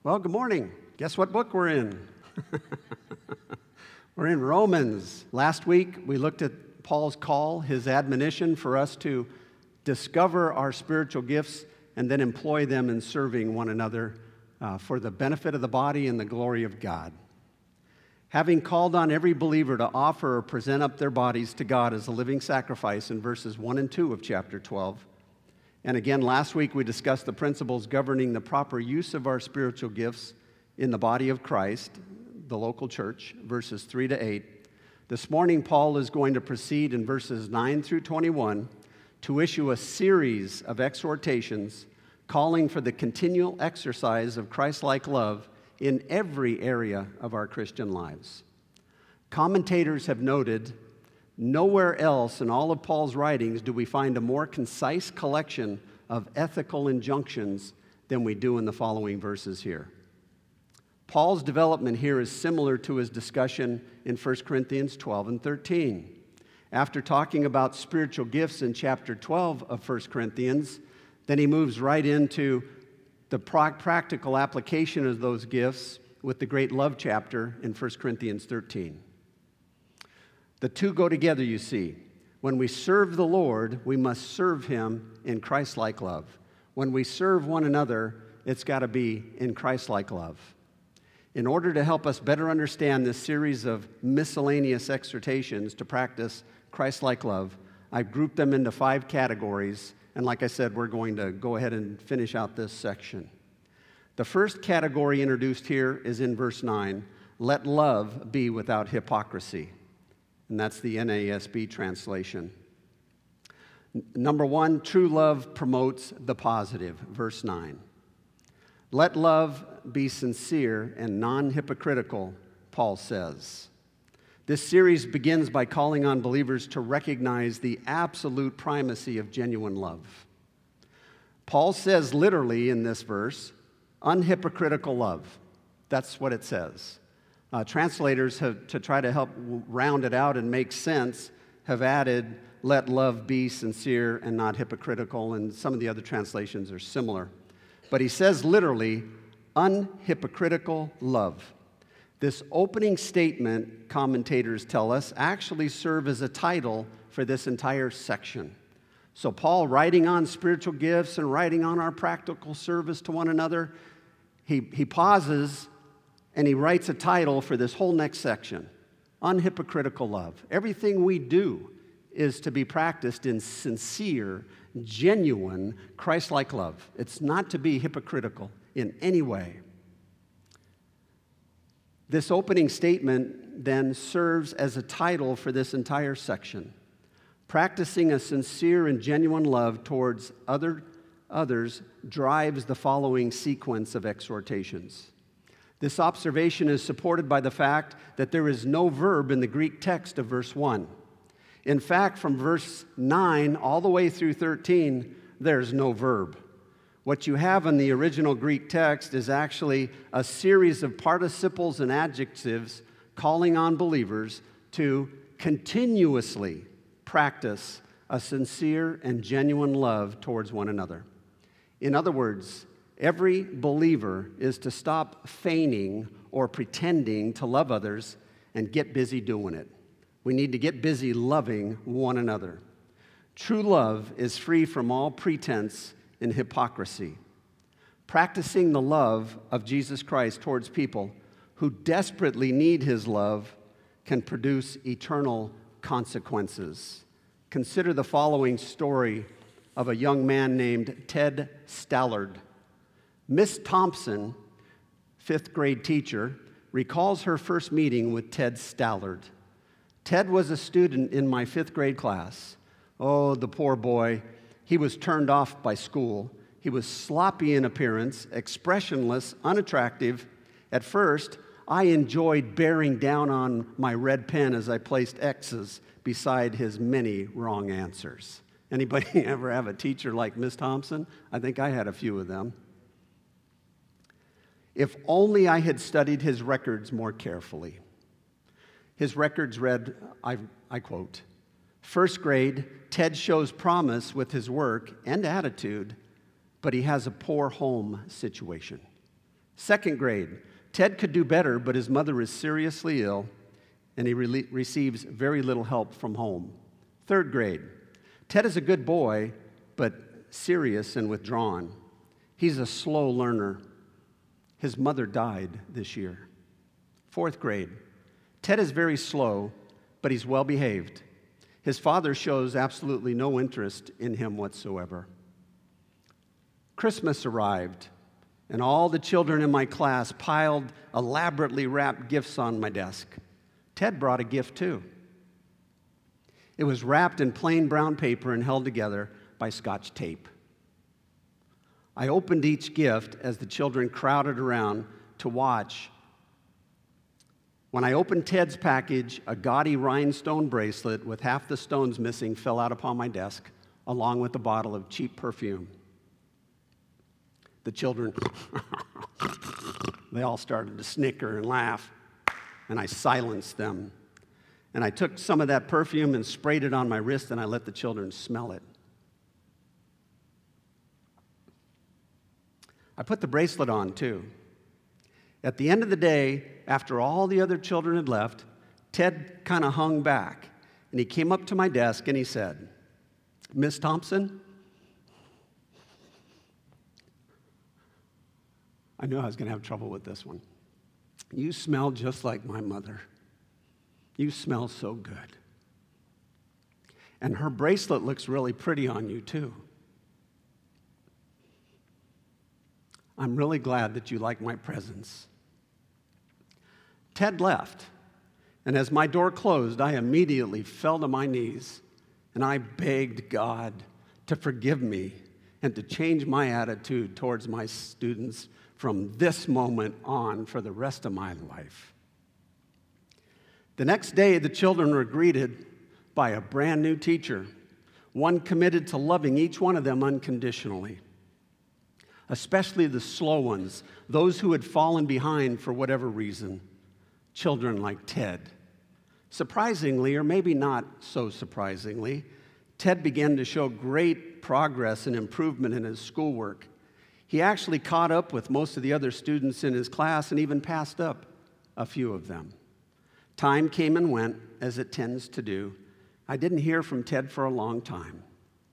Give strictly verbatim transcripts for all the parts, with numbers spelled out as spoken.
Well, good morning. Guess what book we're in? We're in Romans. Last week, we looked at Paul's call, his admonition for us to discover our spiritual gifts and then employ them in serving one another uh, for the benefit of the body and the glory of God. Having called on every believer to offer or present up their bodies to God as a living sacrifice in verses one and two of chapter twelve. And again, last week we discussed the principles governing the proper use of our spiritual gifts in the body of Christ, the local church, verses three to eight. This morning, Paul is going to proceed in verses nine through twenty-one to issue a series of exhortations calling for the continual exercise of Christ-like love in every area of our Christian lives. Commentators have noted, nowhere else in all of Paul's writings do we find a more concise collection of ethical injunctions than we do in the following verses here. Paul's development here is similar to his discussion in First Corinthians twelve and thirteen. After talking about spiritual gifts in chapter twelve of First Corinthians, then he moves right into the practical application of those gifts with the great love chapter in First Corinthians thirteen. The two go together, you see. When we serve the Lord, we must serve Him in Christ-like love. When we serve one another, it's got to be in Christ-like love. In order to help us better understand this series of miscellaneous exhortations to practice Christ-like love, I've grouped them into five categories, and like I said, we're going to go ahead and finish out this section. The first category introduced here is in verse nine, let love be without hypocrisy. And that's the N A S B translation. N- number one, true love promotes the positive, verse nine. Let love be sincere and non-hypocritical, Paul says. This series begins by calling on believers to recognize the absolute primacy of genuine love. Paul says literally in this verse, unhypocritical love. That's what it says. Uh, translators have, to try to help round it out and make sense, have added, let love be sincere and not hypocritical, and some of the other translations are similar. But he says literally, unhypocritical love. This opening statement, commentators tell us, actually serve as a title for this entire section. So Paul, writing on spiritual gifts and writing on our practical service to one another, he, he pauses and he writes a title for this whole next section, unhypocritical love. Everything we do is to be practiced in sincere, genuine, Christ-like love. It's not to be hypocritical in any way. This opening statement then serves as a title for this entire section. Practicing a sincere and genuine love towards other, others drives the following sequence of exhortations. This observation is supported by the fact that there is no verb in the Greek text of verse one. In fact, from verse nine all the way through thirteen, there's no verb. What you have in the original Greek text is actually a series of participles and adjectives calling on believers to continuously practice a sincere and genuine love towards one another. In other words, every believer is to stop feigning or pretending to love others and get busy doing it. We need to get busy loving one another. True love is free from all pretense and hypocrisy. Practicing the love of Jesus Christ towards people who desperately need His love can produce eternal consequences. Consider the following story of a young man named Ted Stallard. Miss Thompson, fifth grade teacher, recalls her first meeting with Ted Stallard. Ted was a student in my fifth grade class. Oh, the poor boy. He was turned off by school. He was sloppy in appearance, expressionless, unattractive. At first, I enjoyed bearing down on my red pen as I placed X's beside his many wrong answers. Anybody ever have a teacher like Miss Thompson? I think I had a few of them. If only I had studied his records more carefully. His records read, I, I quote, first grade, Ted shows promise with his work and attitude, but he has a poor home situation. Second grade, Ted could do better, but his mother is seriously ill, and he re- receives very little help from home. Third grade, Ted is a good boy, but serious and withdrawn. He's a slow learner. His mother died this year. Fourth grade, Ted is very slow, but he's well behaved. His father shows absolutely no interest in him whatsoever. Christmas arrived, and all the children in my class piled elaborately wrapped gifts on my desk. Ted brought a gift too. It was wrapped in plain brown paper and held together by Scotch tape. I opened each gift as the children crowded around to watch. When I opened Ted's package, a gaudy rhinestone bracelet with half the stones missing fell out upon my desk, along with a bottle of cheap perfume. The children, they all started to snicker and laugh, and I silenced them. And I took some of that perfume and sprayed it on my wrist, and I let the children smell it. I put the bracelet on, too. At the end of the day, after all the other children had left, Ted kind of hung back, and he came up to my desk, and he said, "Miss Thompson?" I knew I was going to have trouble with this one. "You smell just like my mother. You smell so good. And her bracelet looks really pretty on you, too. I'm really glad that you like my presents." Ted left, and as my door closed, I immediately fell to my knees, and I begged God to forgive me and to change my attitude towards my students from this moment on for the rest of my life. The next day, the children were greeted by a brand new teacher, one committed to loving each one of them unconditionally, especially the slow ones, those who had fallen behind for whatever reason, children like Ted. Surprisingly, or maybe not so surprisingly, Ted began to show great progress and improvement in his schoolwork. He actually caught up with most of the other students in his class and even passed up a few of them. Time came and went, as it tends to do. I didn't hear from Ted for a long time.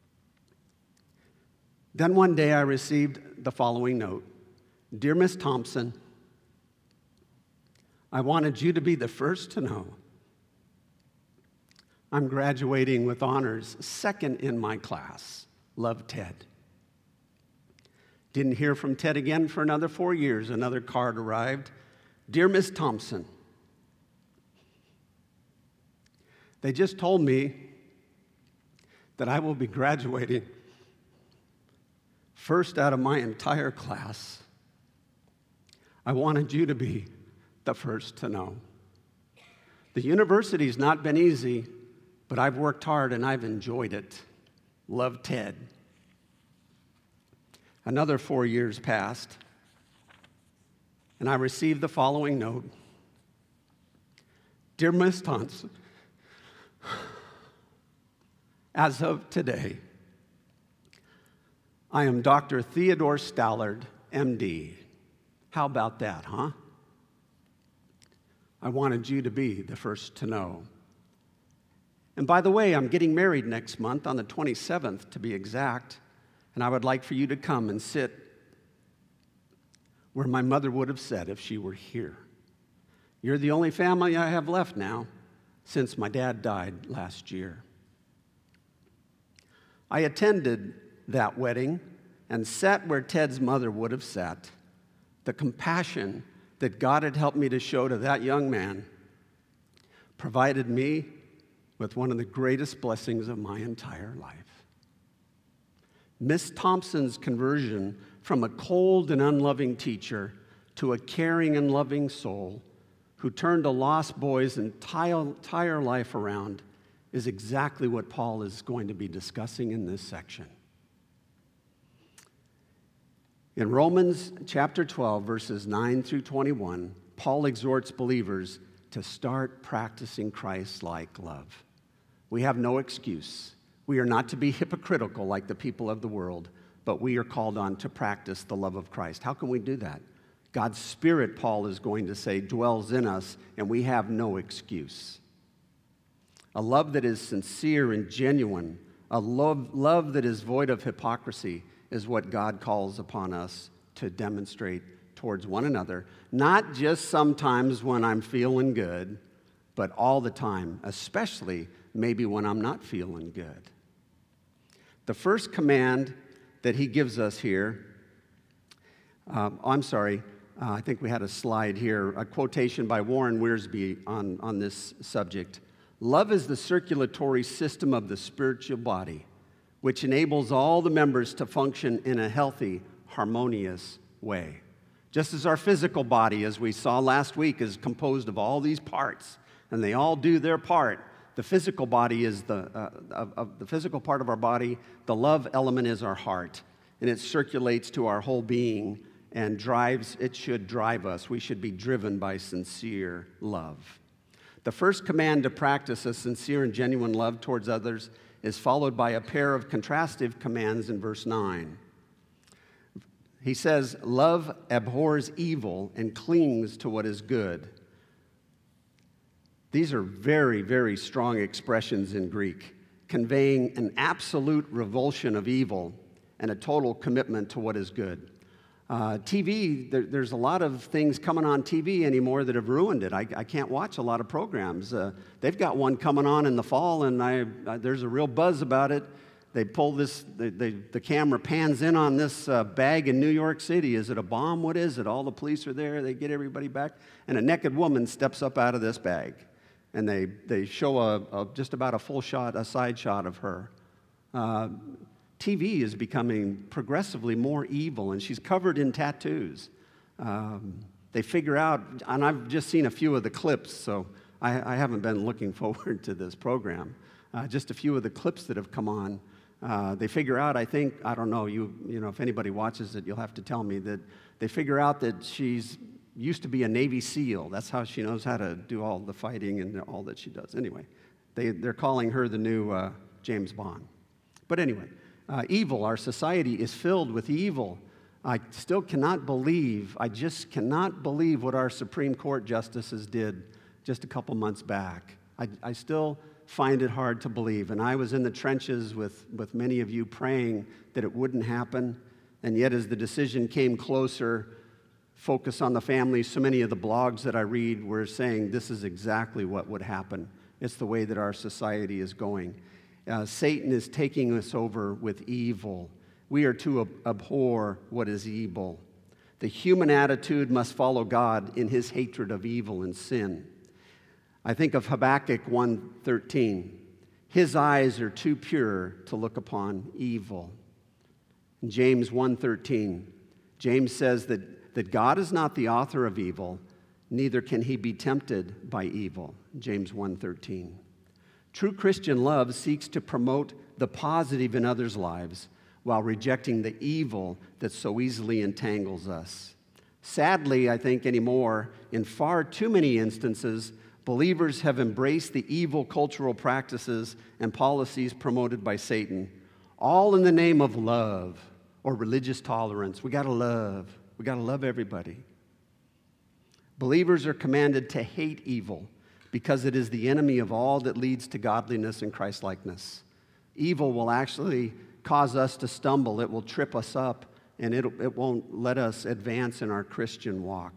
Then one day I received the following note. "Dear Miss Thompson, I wanted you to be the first to know. I'm graduating with honors, second in my class. Love, Ted." Didn't hear from Ted again for another four years. Another card arrived. "Dear Miss Thompson, they just told me that I will be graduating first out of my entire class. I wanted you to be the first to know. The university's not been easy, but I've worked hard and I've enjoyed it. Love, Ted." Another four years passed, and I received the following note. "Dear Miss Thompson, as of today, I am Doctor Theodore Stallard, M D. How about that, huh? I wanted you to be the first to know. And by the way, I'm getting married next month on the twenty-seventh to be exact, and I would like for you to come and sit where my mother would have sat if she were here. You're the only family I have left now since my dad died last year." I attended that wedding and sat where Ted's mother would have sat. The compassion that God had helped me to show to that young man provided me with one of the greatest blessings of my entire life. Miss Thompson's conversion from a cold and unloving teacher to a caring and loving soul who turned a lost boy's entire, entire life around is exactly what Paul is going to be discussing in this section. In Romans chapter twelve, verses nine through twenty-one, Paul exhorts believers to start practicing Christ-like love. We have no excuse. We are not to be hypocritical like the people of the world, but we are called on to practice the love of Christ. How can we do that? God's Spirit, Paul is going to say, dwells in us, and we have no excuse. A love that is sincere and genuine, a love, love that is void of hypocrisy, is what God calls upon us to demonstrate towards one another, not just sometimes when I'm feeling good, but all the time, especially maybe when I'm not feeling good. The first command that he gives us here, um, I'm sorry, uh, I think we had a slide here, a quotation by Warren Wiersbe on, on this subject. Love is the circulatory system of the spiritual body, which enables all the members to function in a healthy, harmonious way. Just as our physical body, as we saw last week, is composed of all these parts, and they all do their part. The physical body is the, uh, of, of the physical part of our body. The love element is our heart, and it circulates to our whole being and drives, it should drive us. We should be driven by sincere love. The first command to practice a sincere and genuine love towards others is followed by a pair of contrastive commands in verse nine. He says, love abhors evil and clings to what is good. These are very, very strong expressions in Greek, conveying an absolute revulsion of evil and a total commitment to what is good. Uh, T V, there, there's a lot of things coming on T V anymore that have ruined it. I, I can't watch a lot of programs. Uh, they've got one coming on in the fall, and I, I, there's a real buzz about it. They pull this, they, they, the camera pans in on this uh, bag in New York City. Is it a bomb? What is it? All the police are there. They get everybody back. And a naked woman steps up out of this bag. And they, they show a, a, just about a full shot, a side shot of her. Uh, T V is becoming progressively more evil, and she's covered in tattoos. Um, they figure out, and I've just seen a few of the clips, so I, I haven't been looking forward to this program. Uh, just a few of the clips that have come on. Uh, they figure out, I think, I don't know, you, you know, if anybody watches it, you'll have to tell me that they figure out that she's used to be a Navy SEAL. That's how she knows how to do all the fighting and all that she does. Anyway, they, they're calling her the new uh, James Bond. But anyway, uh, evil, our society is filled with evil. I still cannot believe, I just cannot believe what our Supreme Court justices did just a couple months back. I, I still find it hard to believe. And I was in the trenches with, with many of you praying that it wouldn't happen. And yet as the decision came closer, focus on the family, so many of the blogs that I read were saying this is exactly what would happen. It's the way that our society is going. Uh, Satan is taking us over with evil. We are to ab- abhor what is evil. The human attitude must follow God in his hatred of evil and sin. I think of Habakkuk one thirteen. His eyes are too pure to look upon evil. In James one thirteen, James says that, that God is not the author of evil, neither can he be tempted by evil. James one thirteen. True Christian love seeks to promote the positive in others' lives while rejecting the evil that so easily entangles us. Sadly, I think anymore, in far too many instances, believers have embraced the evil cultural practices and policies promoted by Satan, all in the name of love or religious tolerance. We got to love. We got to love everybody. Believers are commanded to hate evil because it is the enemy of all that leads to godliness and Christ-likeness. Evil will actually cause us to stumble. It will trip us up, and it, it won't let us advance in our Christian walk.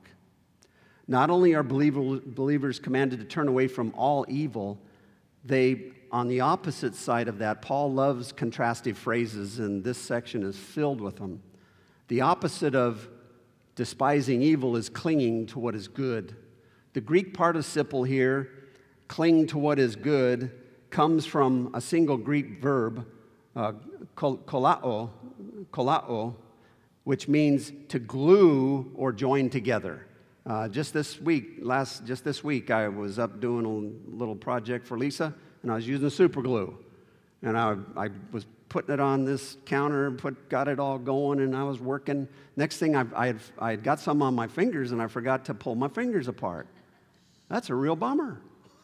Not only are believer, believers commanded to turn away from all evil, they, on the opposite side of that, Paul loves contrastive phrases, and this section is filled with them. The opposite of despising evil is clinging to what is good. The Greek participle here, cling to what is good, comes from a single Greek verb, uh, kolao, kolao, which means to glue or join together. Uh, just this week, last just this week, I was up doing a little project for Lisa, and I was using super glue, and I I was putting it on this counter, put got it all going, and I was working. Next thing, I I had I had got some on my fingers, and I forgot to pull my fingers apart. That's a real bummer.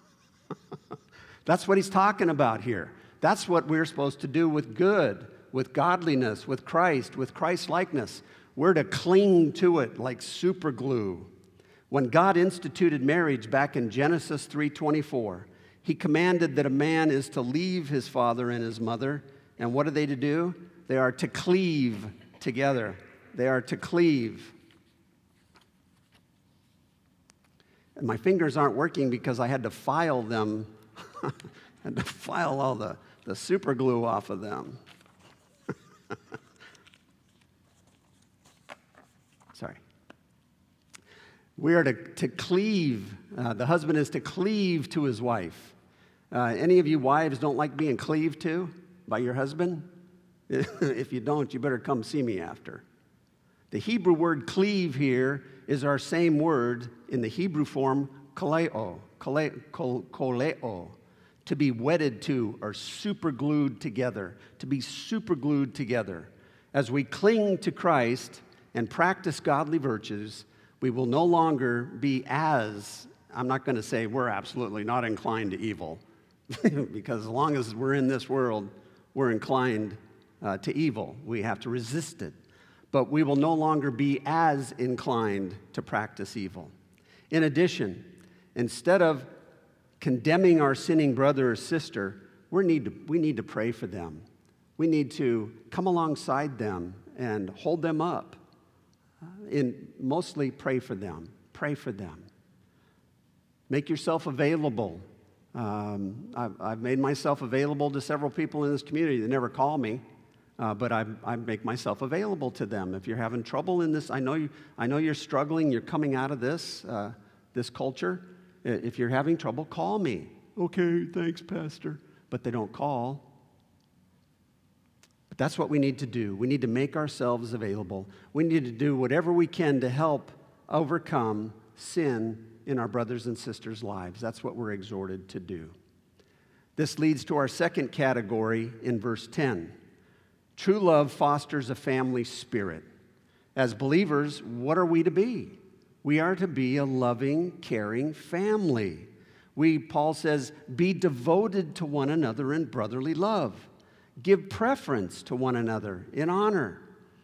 That's what he's talking about here. That's what we're supposed to do with good, with godliness, with Christ, with Christ-likeness. We're to cling to it like super glue. When God instituted marriage back in Genesis three twenty-four, he commanded that a man is to leave his father and his mother. And what are they to do? They are to cleave together. They are to cleave. And my fingers aren't working because I had to file them. I had to file all the, the super glue off of them. Sorry. We are to, to cleave. Uh, the husband is to cleave to his wife. Uh, any of you wives don't like being cleaved to by your husband? If you don't, you better come see me after. The Hebrew word cleave here is our same word in the Hebrew form koleo, koleo, to be wedded to or superglued together, to be superglued together. As we cling to Christ and practice godly virtues, we will no longer be as, I'm not going to say we're absolutely not inclined to evil, because as long as we're in this world, we're inclined uh, to evil. We have to resist it. But we will no longer be as inclined to practice evil. In addition, instead of condemning our sinning brother or sister, we need to, we need to pray for them. We need to come alongside them and hold them up. And mostly pray for them. Pray for them. Make yourself available. Um, I've, I've made myself available to several people in this community. They never call me. Uh, but I, I make myself available to them. If you're having trouble in this, I know, you, I know you're struggling, you're coming out of this, uh, this culture. If you're having trouble, call me. Okay, thanks, Pastor. But they don't call. But that's what we need to do. We need to make ourselves available. We need to do whatever we can to help overcome sin in our brothers and sisters' lives. That's what we're exhorted to do. This leads to our second category in verse ten. True love fosters a family spirit. As believers, what are we to be? We are to be a loving, caring family. We, Paul says, be devoted to one another in brotherly love. Give preference to one another in honor.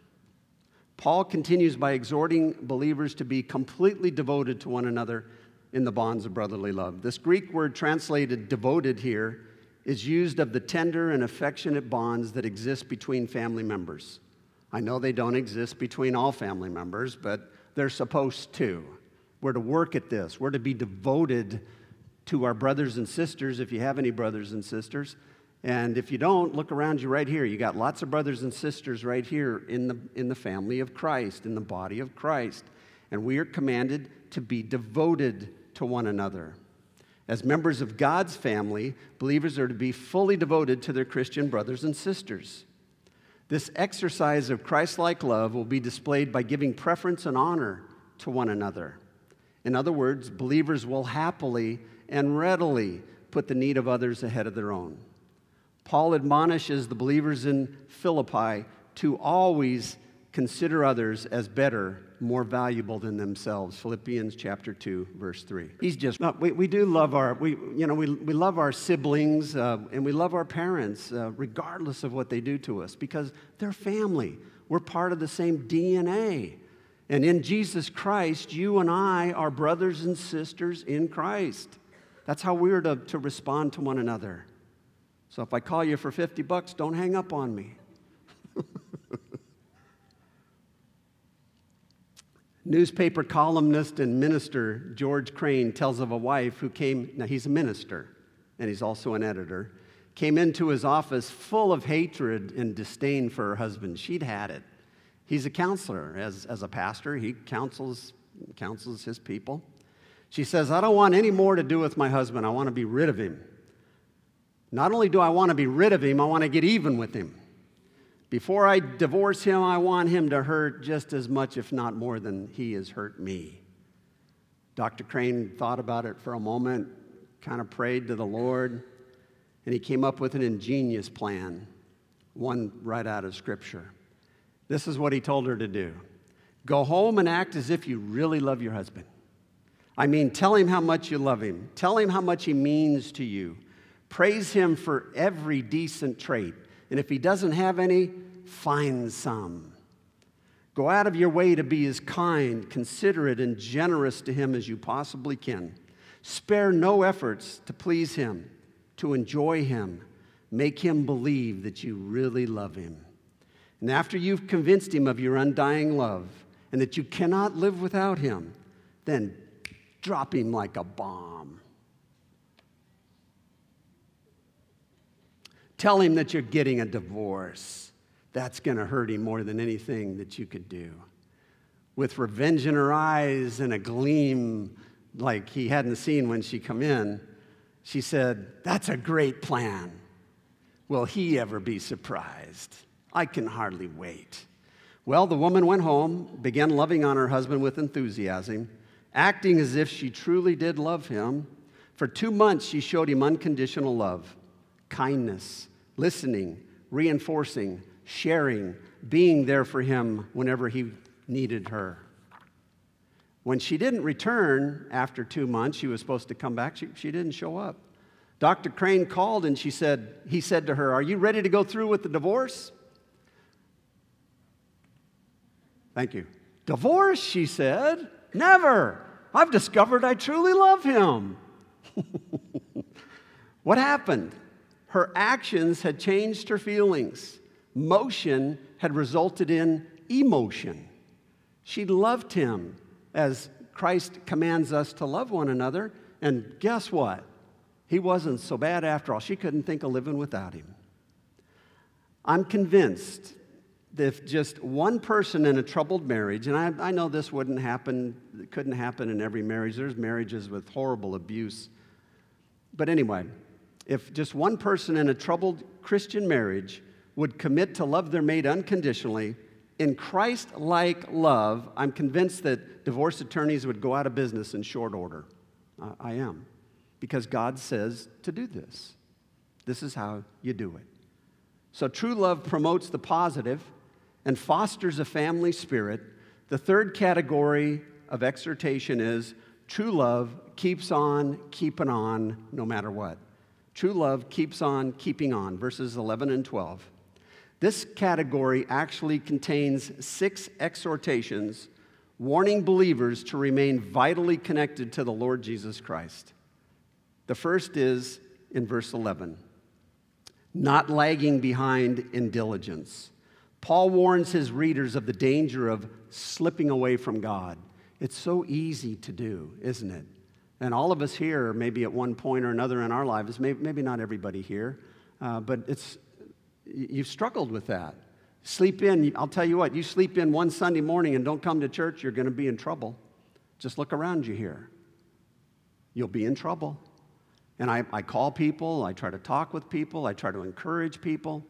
Paul continues by exhorting believers to be completely devoted to one another in the bonds of brotherly love. This Greek word translated devoted here is used of the tender and affectionate bonds that exist between family members. I know they don't exist between all family members, but they're supposed to. We're to work at this. We're to be devoted to our brothers and sisters, if you have any brothers and sisters. And if you don't, look around you right here. You got lots of brothers and sisters right here in the, in the family of Christ, in the body of Christ. And we are commanded to be devoted to one another. As members of God's family, believers are to be fully devoted to their Christian brothers and sisters. This exercise of Christ-like love will be displayed by giving preference and honor to one another. In other words, believers will happily and readily put the need of others ahead of their own. Paul admonishes the believers in Philippi to always consider others as better, more valuable than themselves. Philippians chapter two, verse three. He's just, no, we, we do love our, we, you know, we, we love our siblings uh, and we love our parents uh, regardless of what they do to us because they're family. We're part of the same D N A. And in Jesus Christ, you and I are brothers and sisters in Christ. That's how we're to, to respond to one another. So if I call you for fifty bucks, don't hang up on me. Newspaper columnist and minister George Crane tells of a wife who came, now he's a minister and he's also an editor, came into his office full of hatred and disdain for her husband. She'd had it. He's a counselor. As, as a pastor, he counsels, counsels his people. She says, I don't want any more to do with my husband. I want to be rid of him. Not only do I want to be rid of him, I want to get even with him. Before I divorce him, I want him to hurt just as much, if not more, than he has hurt me. Doctor Crane thought about it for a moment, kind of prayed to the Lord, and he came up with an ingenious plan, one right out of Scripture. This is what he told her to do. Go home and act as if you really love your husband. I mean, tell him how much you love him. Tell him how much he means to you. Praise him for every decent trait. And if he doesn't have any, find some. Go out of your way to be as kind, considerate, and generous to him as you possibly can. Spare no efforts to please him, to enjoy him. Make him believe that you really love him. And after you've convinced him of your undying love and that you cannot live without him, then drop him like a bomb. Tell him that you're getting a divorce. That's going to hurt him more than anything that you could do. With revenge in her eyes and a gleam like he hadn't seen when she come in, she said, "That's a great plan. Will he ever be surprised? I can hardly wait." Well, the woman went home, began loving on her husband with enthusiasm, acting as if she truly did love him. For two months, she showed him unconditional love, kindness, listening, reinforcing, sharing, being there for him whenever he needed her. When she didn't return after two months, she was supposed to come back, she, she didn't show up. Doctor Crane called and she said, he said to her, "Are you ready to go through with the divorce?" Thank you. "Divorce," she said. "Never. I've discovered I truly love him." What happened? Her actions had changed her feelings. Motion had resulted in emotion. She loved him as Christ commands us to love one another. And guess what? He wasn't so bad after all. She couldn't think of living without him. I'm convinced that if just one person in a troubled marriage, and I, I know this wouldn't happen, it couldn't happen in every marriage. There's marriages with horrible abuse. But anyway, if just one person in a troubled Christian marriage would commit to love their mate unconditionally, in Christ-like love, I'm convinced that divorce attorneys would go out of business in short order. I, I am. Because God says to do this. This is how you do it. So true love promotes the positive and fosters a family spirit. The third category of exhortation is true love keeps on keeping on no matter what. True love keeps on keeping on, verses eleven and twelve. This category actually contains six exhortations warning believers to remain vitally connected to the Lord Jesus Christ. The first is in verse eleven, not lagging behind in diligence. Paul warns his readers of the danger of slipping away from God. It's so easy to do, isn't it? And all of us here, maybe at one point or another in our lives, maybe, maybe not everybody here, uh, but it's you've struggled with that. Sleep in, I'll tell you what, you sleep in one Sunday morning and don't come to church, you're going to be in trouble. Just look around you here. You'll be in trouble. And I, I call people, I try to talk with people, I try to encourage people.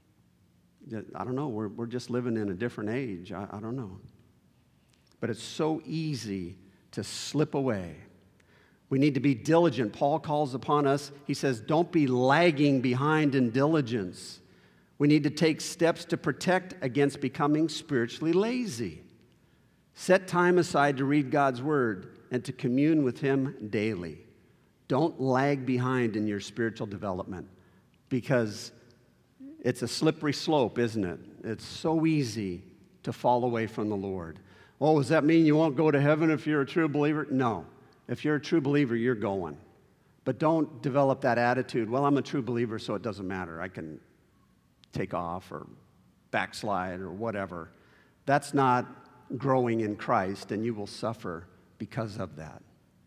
I don't know, we're, we're just living in a different age. I, I don't know. But it's so easy to slip away. We need to be diligent. Paul calls upon us, he says, don't be lagging behind in diligence. We need to take steps to protect against becoming spiritually lazy. Set time aside to read God's word and to commune with him daily. Don't lag behind in your spiritual development because it's a slippery slope, isn't it? It's so easy to fall away from the Lord. Oh, does that mean you won't go to heaven if you're a true believer? No. If you're a true believer, you're going. But don't develop that attitude, well, I'm a true believer, so it doesn't matter. I can take off or backslide or whatever. That's not growing in Christ, and you will suffer because of that.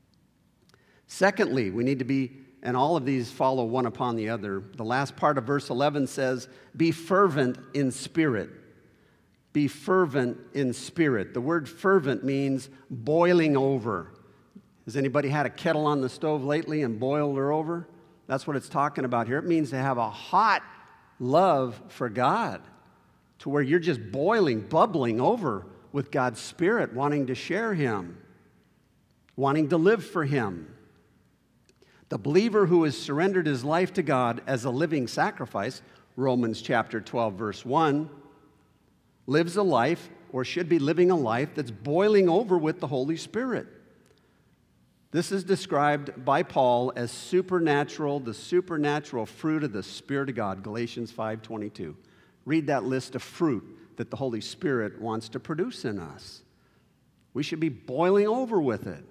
Secondly, we need to be, and all of these follow one upon the other. The last part of verse eleven says, be fervent in spirit. Be fervent in spirit. The word fervent means boiling over. Has anybody had a kettle on the stove lately and boiled her over? That's what it's talking about here. It means to have a hot love for God to where you're just boiling, bubbling over with God's Spirit, wanting to share Him, wanting to live for Him. The believer who has surrendered his life to God as a living sacrifice, Romans chapter twelve, verse one, lives a life, or should be living a life, that's boiling over with the Holy Spirit. This is described by Paul as supernatural, the supernatural fruit of the Spirit of God, Galatians five twenty-two. Read that list of fruit that the Holy Spirit wants to produce in us. We should be boiling over with it.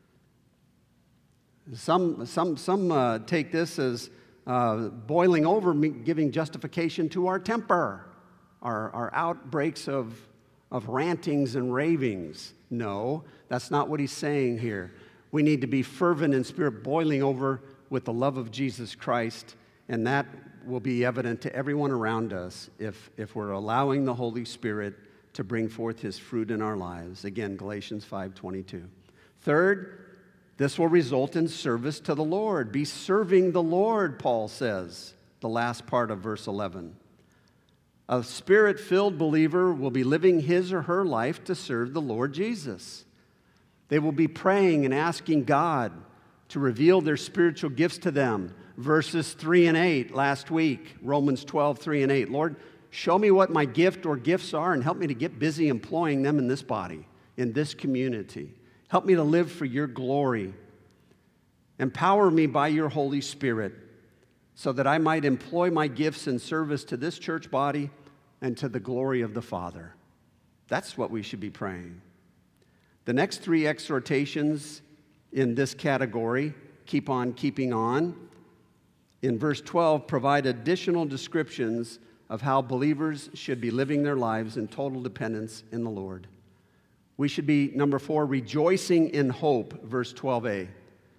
Some, some, some uh, take this as uh, boiling over, giving justification to our temper, our, our outbreaks of, of rantings and ravings. No, that's not what he's saying here. We need to be fervent in spirit, boiling over with the love of Jesus Christ, and that will be evident to everyone around us if, if we're allowing the Holy Spirit to bring forth his fruit in our lives. Again, Galatians five twenty-two. Third, this will result in service to the Lord. Be serving the Lord, Paul says, the last part of verse eleven. A Spirit-filled believer will be living his or her life to serve the Lord Jesus. They will be praying and asking God to reveal their spiritual gifts to them. Verses three and eight last week, Romans twelve, three and eight. Lord, show me what my gift or gifts are and help me to get busy employing them in this body, in this community. Help me to live for your glory. Empower me by your Holy Spirit so that I might employ my gifts in service to this church body and to the glory of the Father. That's what we should be praying. The next three exhortations in this category, keep on keeping on, in verse twelve, provide additional descriptions of how believers should be living their lives in total dependence in the Lord. We should be, number four, rejoicing in hope, verse twelve a.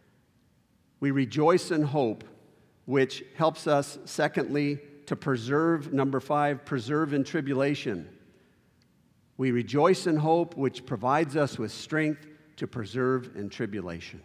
We rejoice in hope, which helps us, secondly, to preserve, number five, preserve in tribulation. We rejoice in hope, which provides us with strength to preserve in tribulation.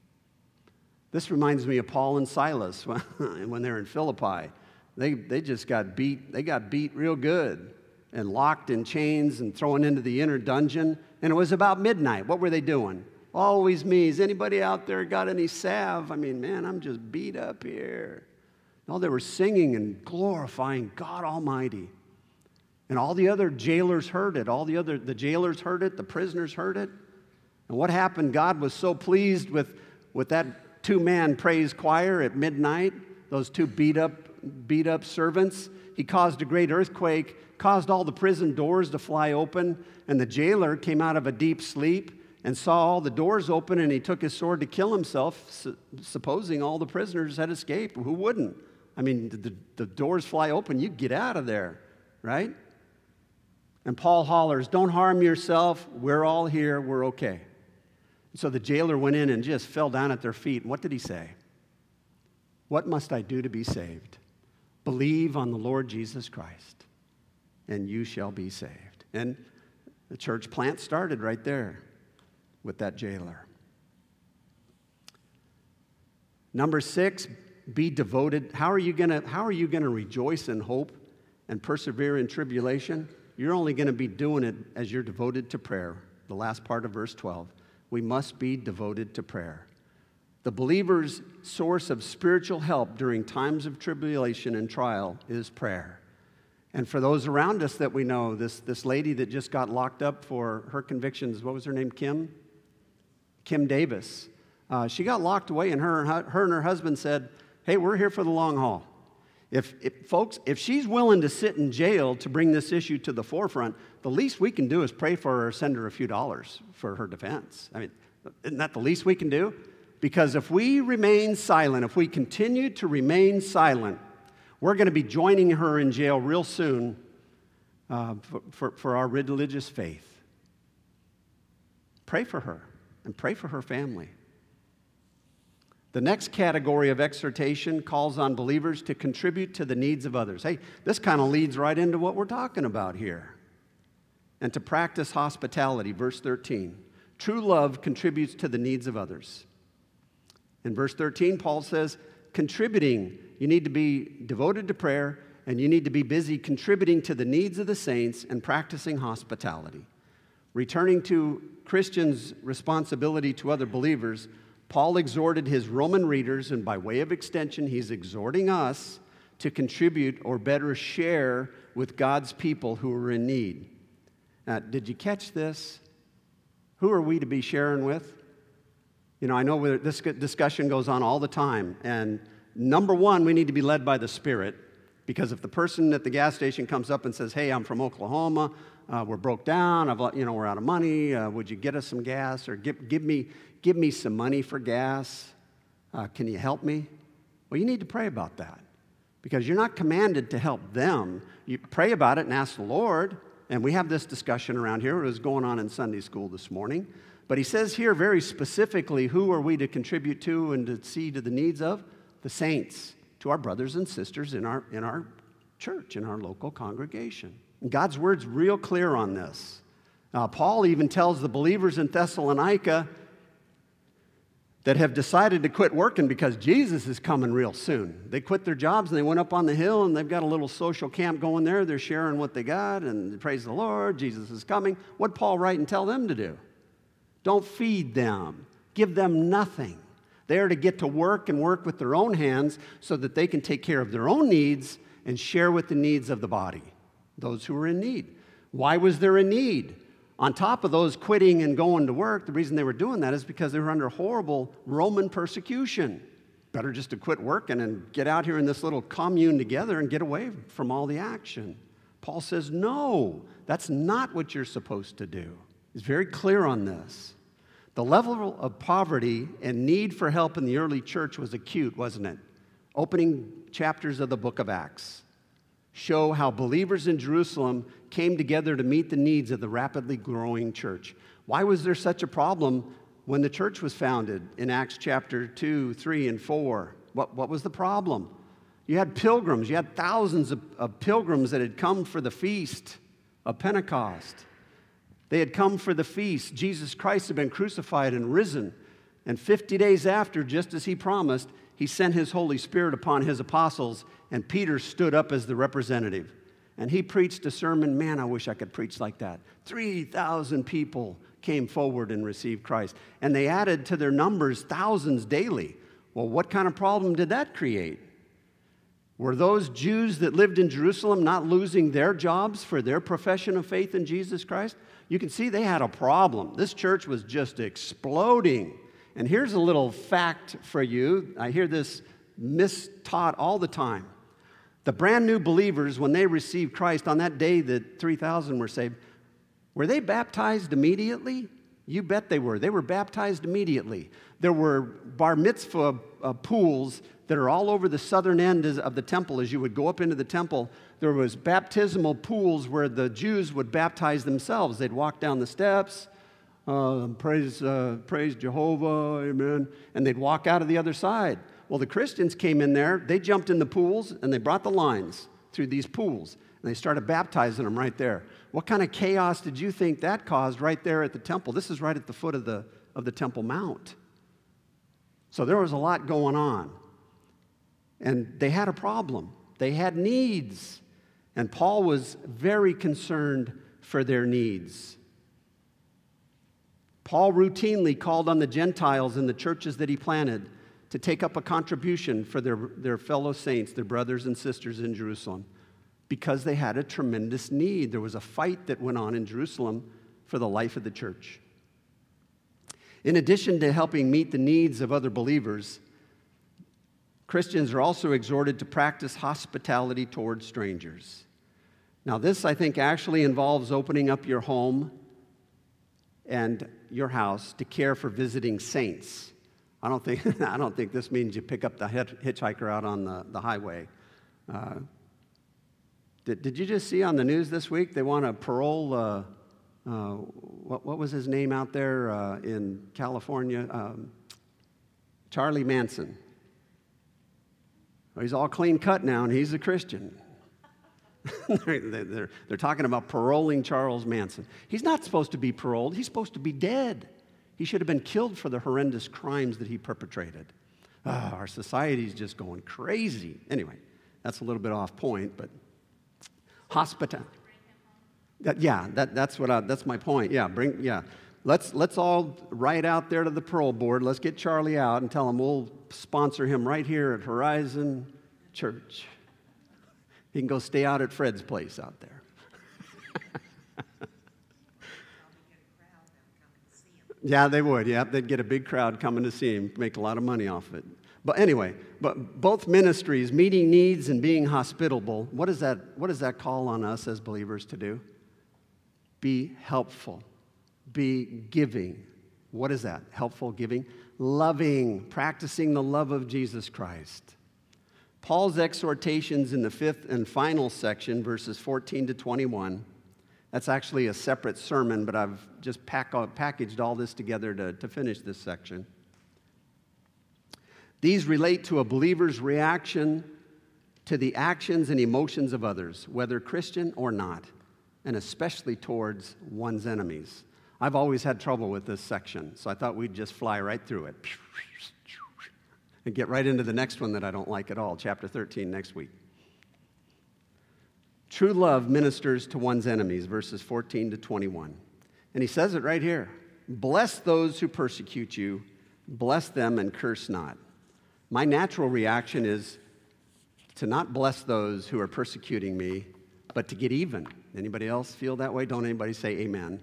This reminds me of Paul and Silas when they were in Philippi. They, they just got beat. They got beat real good and locked in chains and thrown into the inner dungeon. And it was about midnight. What were they doing? Always me. Is anybody out there got any salve? I mean, man, I'm just beat up here. No, they were singing and glorifying God Almighty. And all the other jailers heard it. All the other, the jailers heard it. The prisoners heard it. And what happened? God was so pleased with, with that two-man praise choir at midnight, those two beat-up beat-up servants. He caused a great earthquake, caused all the prison doors to fly open, and the jailer came out of a deep sleep and saw all the doors open, and he took his sword to kill himself, su- supposing all the prisoners had escaped. Who wouldn't? I mean, the, the doors fly open, you get out of there, right? And Paul hollers, don't harm yourself, we're all here, we're okay. So the jailer went in and just fell down at their feet. And what did he say? What must I do to be saved? Believe on the Lord Jesus Christ, and you shall be saved. And the church plant started right there with that jailer. Number six, be devoted. How are you gonna, how are you gonna rejoice in hope and persevere in tribulation? You're only gonna be doing it as you're devoted to prayer. The last part of verse twelve. We must be devoted to prayer. The believer's source of spiritual help during times of tribulation and trial is prayer. And for those around us that we know, this, this lady that just got locked up for her convictions, what was her name, Kim? Kim Davis. Uh, she got locked away, and her, her and her husband said, hey, we're here for the long haul. If, if folks, if she's willing to sit in jail to bring this issue to the forefront, the least we can do is pray for her or send her a few dollars for her defense. I mean, isn't that the least we can do? Because if we remain silent, if we continue to remain silent, we're going to be joining her in jail real soon uh, for, for, for our religious faith. Pray for her and pray for her family. The next category of exhortation calls on believers to contribute to the needs of others. Hey, this kind of leads right into what we're talking about here. And to practice hospitality, verse thirteen. True love contributes to the needs of others. In verse thirteen, Paul says, contributing, you need to be devoted to prayer, and you need to be busy contributing to the needs of the saints and practicing hospitality. Returning to Christians' responsibility to other believers, Paul exhorted his Roman readers, and by way of extension, he's exhorting us to contribute or better share with God's people who are in need. Now, did you catch this? Who are we to be sharing with? You know, I know this discussion goes on all the time, and number one, we need to be led by the Spirit. Because if the person at the gas station comes up and says, hey, I'm from Oklahoma, uh, we're broke down, I've, you know, we're out of money, uh, would you get us some gas? Or give, give, me, give me some money for gas. Uh, can you help me? Well, you need to pray about that. Because you're not commanded to help them. You pray about it and ask the Lord. And we have this discussion around here. It was going on in Sunday school this morning. But he says here very specifically, who are we to contribute to and to see to the needs of? The saints, to our brothers and sisters in our, in our church, in our local congregation. And God's word's real clear on this. Uh, Paul even tells the believers in Thessalonica that have decided to quit working because Jesus is coming real soon. They quit their jobs and they went up on the hill and they've got a little social camp going there. They're sharing what they got and praise the Lord, Jesus is coming. What'd Paul write and tell them to do? Don't feed them. Give them nothing. They are to get to work and work with their own hands so that they can take care of their own needs and share with the needs of the body, those who are in need. Why was there a need? On top of those quitting and going to work, the reason they were doing that is because they were under horrible Roman persecution. Better just to quit working and get out here in this little commune together and get away from all the action. Paul says, no, that's not what you're supposed to do. He's very clear on this. The level of poverty and need for help in the early church was acute, wasn't it? Opening chapters of the book of Acts show how believers in Jerusalem came together to meet the needs of the rapidly growing church. Why was there such a problem when the church was founded in Acts chapter two, three, and four? What, what was the problem? You had pilgrims. You had thousands of, of pilgrims that had come for the feast of Pentecost. They had come for the feast. Jesus Christ had been crucified and risen. And fifty days after, just as he promised, he sent his Holy Spirit upon his apostles, and Peter stood up as the representative. And he preached a sermon. Man, I wish I could preach like that. three thousand people came forward and received Christ. And they added to their numbers thousands daily. Well, what kind of problem did that create? Were those Jews that lived in Jerusalem not losing their jobs for their profession of faith in Jesus Christ? You can see they had a problem. This church was just exploding. And here's a little fact for you. I hear this mistaught all the time. The brand new believers, when they received Christ on that day that three thousand were saved, were they baptized immediately? You bet they were. They were baptized immediately. There were bar mitzvah uh, pools that are all over the southern end of the temple. As you would go up into the temple, there was baptismal pools where the Jews would baptize themselves. They'd walk down the steps, uh, praise, uh, praise Jehovah, amen, and they'd walk out of the other side. Well, the Christians came in there, they jumped in the pools, and they brought the lines through these pools, and they started baptizing them right there. What kind of chaos did you think that caused right there at the temple? This is right at the foot of the, of the Temple Mount. So there was a lot going on. And they had a problem. They had needs. And Paul was very concerned for their needs. Paul routinely called on the Gentiles in the churches that he planted to take up a contribution for their, their fellow saints, their brothers and sisters in Jerusalem, because they had a tremendous need. There was a fight that went on in Jerusalem for the life of the church. In addition to helping meet the needs of other believers, Christians are also exhorted to practice hospitality towards strangers. Now, this, I think, actually involves opening up your home and your house to care for visiting saints. I don't think, I don't think this means you pick up the hitchhiker out on the, the highway. Uh, did, did you just see on the news this week they want to parole, uh, uh, what, what was his name out there uh, in California? Um, Charlie Manson. Well, he's all clean cut now, and he's a Christian. they're, they're, they're talking about paroling Charles Manson. He's not supposed to be paroled. He's supposed to be dead. He should have been killed for the horrendous crimes that he perpetrated. Ah, our society's just going crazy. Anyway, that's a little bit off point, but hospitality. That, yeah, that, that's what I, that's my point. Yeah, bring yeah. Let's let's all write out there to the parole board. Let's get Charlie out and tell him we'll sponsor him right here at Horizon Church. He can go stay out at Fred's place out there. Yeah, they would. Yeah, they'd get a big crowd coming to see him, make a lot of money off of it. But anyway, but both ministries, meeting needs and being hospitable, what does that, what does that call on us as believers to do? Be helpful. Be giving. What is that? Helpful, giving? Loving, practicing the love of Jesus Christ. Paul's exhortations in the fifth and final section, verses fourteen to twenty-one, that's actually a separate sermon, but I've just pack, packaged all this together to, to finish this section. These relate to a believer's reaction to the actions and emotions of others, whether Christian or not, and especially towards one's enemies. I've always had trouble with this section, so I thought we'd just fly right through it and get right into the next one that I don't like at all, chapter thirteen next week. True love ministers to one's enemies, verses fourteen to twenty-one. And he says it right here. Bless those who persecute you, bless them and curse not. My natural reaction is to not bless those who are persecuting me, but to get even. Anybody else feel that way? Don't anybody say amen.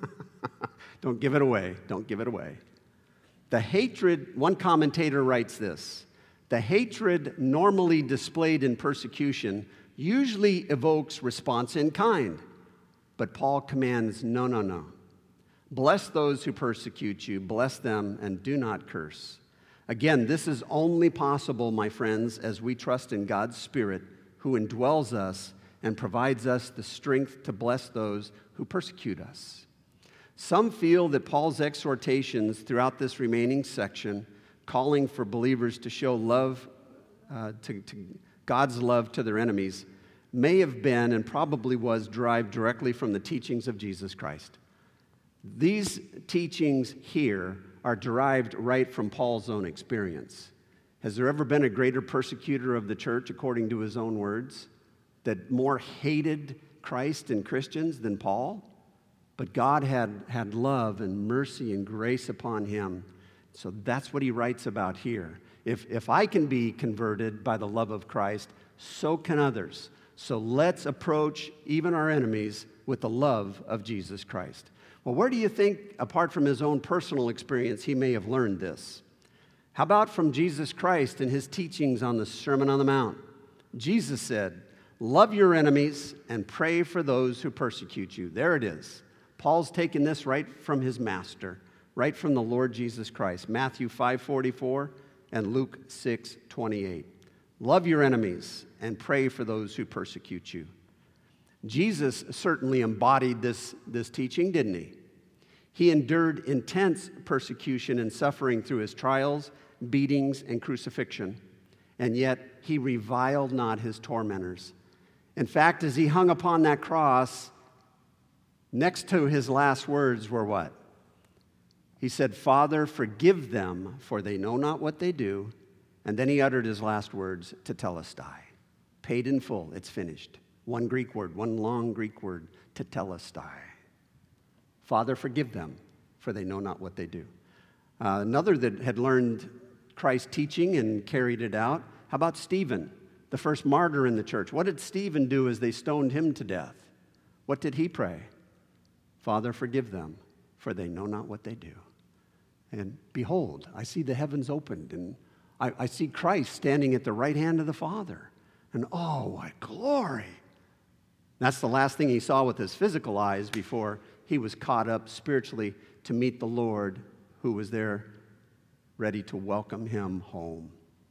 Don't give it away. Don't give it away. The hatred, one commentator writes this, the hatred normally displayed in persecution usually evokes response in kind. But Paul commands, no, no, no. Bless those who persecute you, bless them, and do not curse. Again, this is only possible, my friends, as we trust in God's Spirit who indwells us and provides us the strength to bless those who persecute us. Some feel that Paul's exhortations throughout this remaining section, calling for believers to show love, uh, to, to God's love to their enemies, may have been and probably was derived directly from the teachings of Jesus Christ. These teachings here are derived right from Paul's own experience. Has there ever been a greater persecutor of the church, according to his own words, that more hated Christ and Christians than Paul? But God had, had love and mercy and grace upon him. So that's what he writes about here. If, if I can be converted by the love of Christ, so can others. So let's approach even our enemies with the love of Jesus Christ. Well, where do you think, apart from his own personal experience, he may have learned this? How about from Jesus Christ and his teachings on the Sermon on the Mount? Jesus said, love your enemies and pray for those who persecute you. There it is. Paul's taken this right from his master, right from the Lord Jesus Christ. Matthew five forty-four and Luke six twenty-eight. Love your enemies and pray for those who persecute you. Jesus certainly embodied this, this teaching, didn't he? He endured intense persecution and suffering through his trials, beatings, and crucifixion, and yet he reviled not his tormentors. In fact, as he hung upon that cross, next to his last words were what? He said, Father, forgive them, for they know not what they do. And then he uttered his last words, tetelestai. Paid in full, it's finished. One Greek word, one long Greek word, tetelestai. Father, forgive them, for they know not what they do. Uh, another that had learned Christ's teaching and carried it out, how about Stephen, the first martyr in the church? What did Stephen do as they stoned him to death? What did he pray? Father, forgive them, for they know not what they do. And behold, I see the heavens opened, and I, I see Christ standing at the right hand of the Father. And oh, what glory! That's the last thing he saw with his physical eyes before he was caught up spiritually to meet the Lord who was there ready to welcome him home.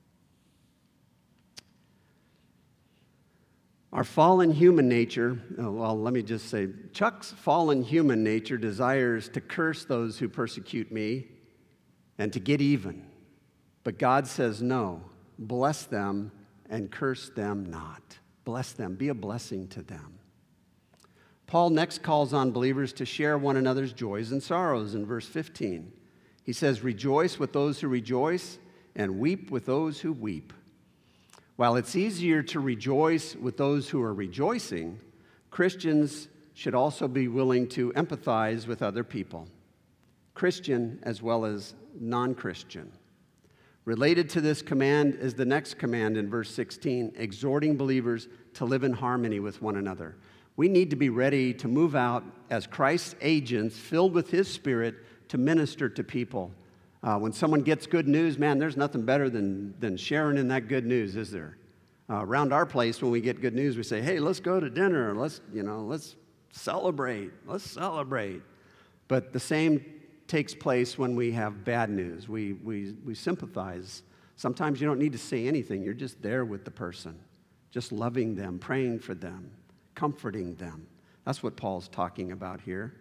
Our fallen human nature, oh, well, let me just say, Chuck's fallen human nature desires to curse those who persecute me and to get even. But God says, no, bless them and curse them not. Bless them, be a blessing to them. Paul next calls on believers to share one another's joys and sorrows in verse fifteen. He says, rejoice with those who rejoice and weep with those who weep. While it's easier to rejoice with those who are rejoicing, Christians should also be willing to empathize with other people, Christian as well as non-Christian. Related to this command is the next command in verse sixteen, exhorting believers to live in harmony with one another. We need to be ready to move out as Christ's agents filled with his Spirit to minister to people Uh, when someone gets good news, man, there's nothing better than, than sharing in that good news, is there? Uh, around our place, when we get good news, we say, hey, let's go to dinner. Let's, you know, let's celebrate. Let's celebrate. But the same takes place when we have bad news. We, we, we sympathize. Sometimes you don't need to say anything. You're just there with the person, just loving them, praying for them, comforting them. That's what Paul's talking about here.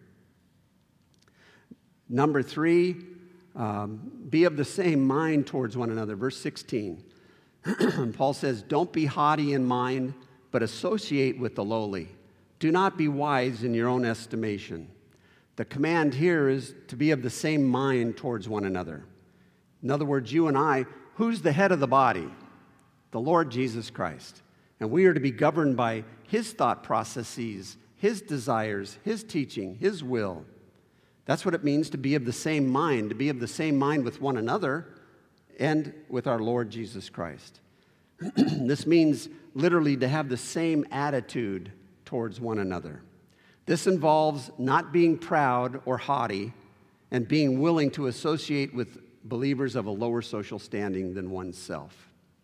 Number three, um, be of the same mind towards one another. Verse sixteen. Paul says, don't be haughty in mind, but associate with the lowly. Do not be wise in your own estimation. The command here is to be of the same mind towards one another. In other words, you and I, who's the head of the body? The Lord Jesus Christ. And we are to be governed by his thought processes, his desires, his teaching, his will. That's what it means to be of the same mind, to be of the same mind with one another and with our Lord Jesus Christ. This means literally to have the same attitude towards one another. This involves not being proud or haughty and being willing to associate with believers of a lower social standing than oneself.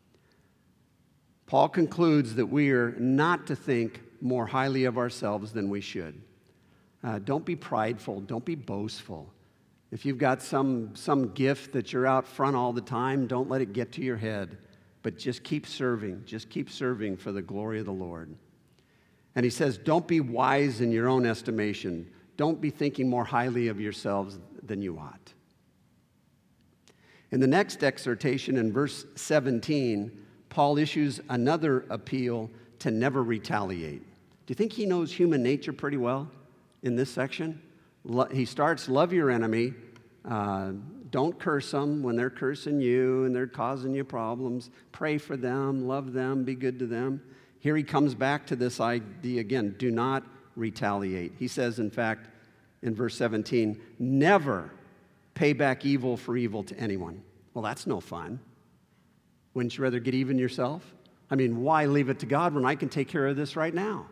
Paul concludes that we are not to think more highly of ourselves than we should. Uh, don't be prideful. Don't be boastful. If you've got some, some gift that you're out front all the time, don't let it get to your head. But just keep serving. Just keep serving for the glory of the Lord. And he says, don't be wise in your own estimation. Don't be thinking more highly of yourselves than you ought. In the next exhortation, in verse seventeen, Paul issues another appeal to never retaliate. Do you think he knows human nature pretty well in this section? He starts, love your enemy. Uh, don't curse them when they're cursing you and they're causing you problems. Pray for them, love them, be good to them. Here he comes back to this idea again, do not retaliate. He says, in fact, in verse seventeen, never pay back evil for evil to anyone. Well, that's no fun. Wouldn't you rather get even yourself? I mean, why leave it to God when I can take care of this right now?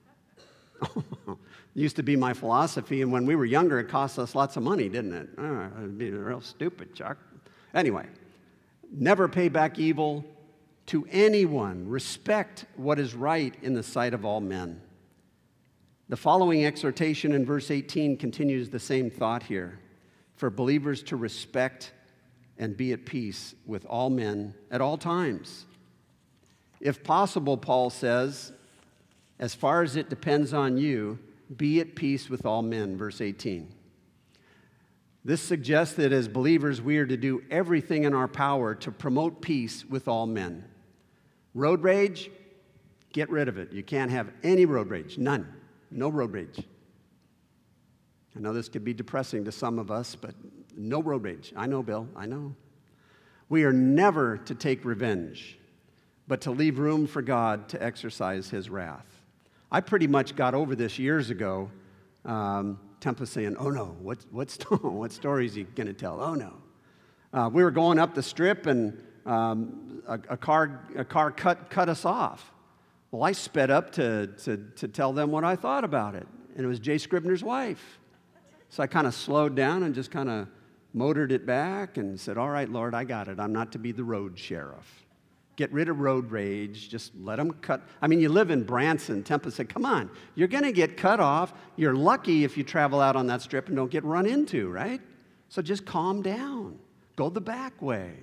It used to be my philosophy, and when we were younger, it cost us lots of money, didn't it? Oh, it'd be real stupid, Chuck. Anyway, never pay back evil to anyone. Respect what is right in the sight of all men. The following exhortation in verse eighteen continues the same thought here, for believers to respect and be at peace with all men at all times. If possible, Paul says, as far as it depends on you, be at peace with all men, verse eighteen. This suggests that as believers, we are to do everything in our power to promote peace with all men. Road rage, get rid of it. You can't have any road rage, none. No road rage. I know this could be depressing to some of us, but no road rage. I know, Bill, I know. We are never to take revenge, but to leave room for God to exercise his wrath. I pretty much got over this years ago. Um, Tempest saying, oh no, what, what, what story is he going to tell? Oh no. Uh, we were going up the strip and um, a, a car, a car cut, cut us off. Well, I sped up to, to, to tell them what I thought about it. And it was Jay Scribner's wife. So I kind of slowed down and just kind of motored it back and said, all right, Lord, I got it. I'm not to be the road sheriff. Get rid of road rage. Just let them cut. I mean, you live in Branson. Tempest said, come on, you're going to get cut off. You're lucky if you travel out on that strip and don't get run into, right? So just calm down. Go the back way.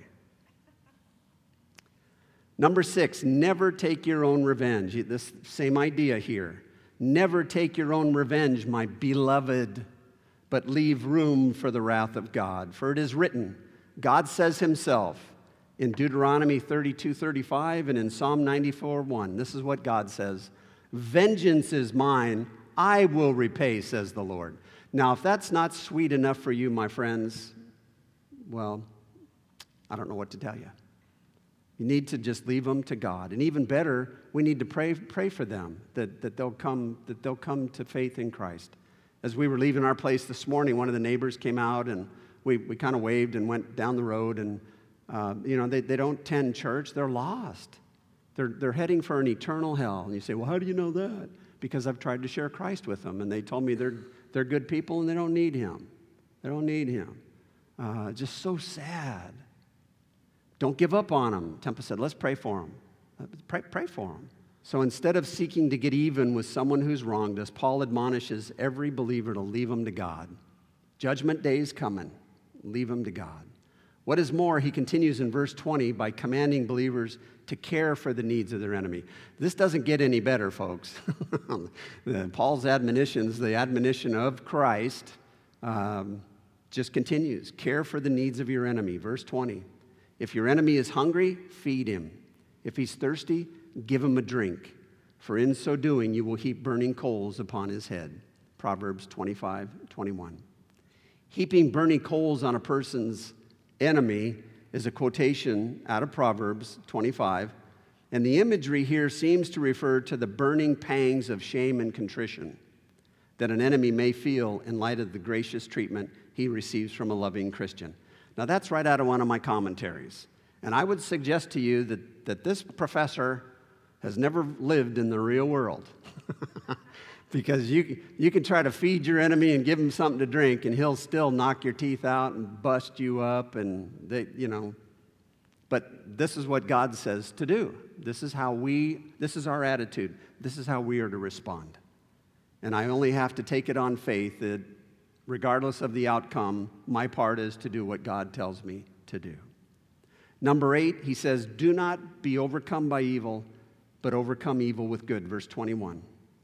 Number six, never take your own revenge. This same idea here. Never take your own revenge, my beloved, but leave room for the wrath of God. For it is written, God says himself, in Deuteronomy thirty-two thirty-five and in Psalm ninety-four one, this is what God says, vengeance is mine, I will repay, says the Lord. Now, if that's not sweet enough for you, my friends, well, I don't know what to tell you. You need to just leave them to God. And even better, we need to pray, pray for them, that, that, they'll come, that they'll come to faith in Christ. As we were leaving our place this morning, one of the neighbors came out and we, we kind of waved and went down the road and Uh, you know, they, they don't attend church. They're lost. They're, they're heading for an eternal hell. And you say, well, how do you know that? Because I've tried to share Christ with them, and they told me they're, they're good people and they don't need him. They don't need him. Uh, just so sad. Don't give up on them. Temple said, let's pray for them. Pray, pray for them. So instead of seeking to get even with someone who's wronged us, Paul admonishes every believer to leave them to God. Judgment day is coming. Leave them to God. What is more, he continues in verse twenty by commanding believers to care for the needs of their enemy. This doesn't get any better, folks. Paul's admonitions, the admonition of Christ, um, just continues. Care for the needs of your enemy. Verse twenty. If your enemy is hungry, feed him. If he's thirsty, give him a drink. For in so doing, you will heap burning coals upon his head. Proverbs twenty-five twenty-one. Heaping burning coals on a person's enemy is a quotation out of Proverbs twenty-five. And the imagery here seems to refer to the burning pangs of shame and contrition that an enemy may feel in light of the gracious treatment he receives from a loving Christian. Now, that's right out of one of my commentaries. And I would suggest to you that, that this professor has never lived in the real world. Because you, you can try to feed your enemy and give him something to drink, and he'll still knock your teeth out and bust you up, and they, you know. But this is what God says to do. This is how we, this is our attitude. This is how we are to respond. And I only have to take it on faith that regardless of the outcome, my part is to do what God tells me to do. Number eight, he says, do not be overcome by evil, but overcome evil with good. Verse twenty-one.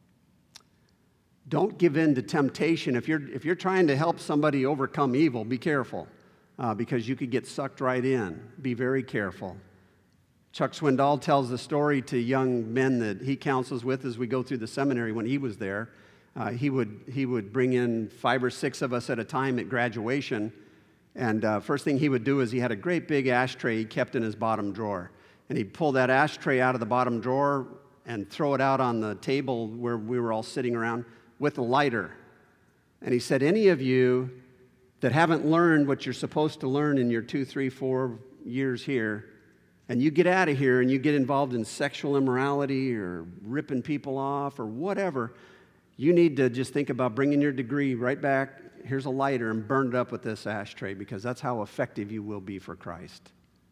Don't give in to temptation. If you're, if you're trying to help somebody overcome evil, be careful, uh, because you could get sucked right in. Be very careful. Chuck Swindoll tells the story to young men that he counsels with as we go through the seminary when he was there. Uh, he would he would bring in five or six of us at a time at graduation, and uh, first thing he would do is he had a great big ashtray he kept in his bottom drawer, and he'd pull that ashtray out of the bottom drawer and throw it out on the table where we were all sitting around with a lighter. And he said, any of you that haven't learned what you're supposed to learn in your two, three, four years here, and you get out of here and you get involved in sexual immorality or ripping people off or whatever, you need to just think about bringing your degree right back. Here's a lighter and burn it up with this ashtray, because that's how effective you will be for Christ.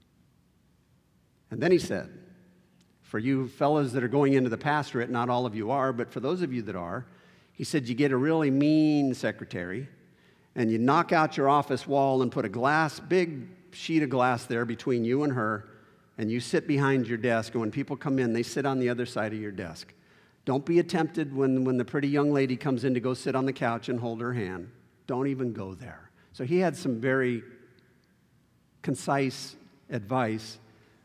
And then he said, for you fellas that are going into the pastorate, not all of you are, but for those of you that are, he said you get a really mean secretary and you knock out your office wall and put a glass, big sheet of glass there between you and her, and you sit behind your desk, and when people come in, they sit on the other side of your desk. Don't be tempted when, when the pretty young lady comes in to go sit on the couch and hold her hand. Don't even go there. So he had some very concise advice,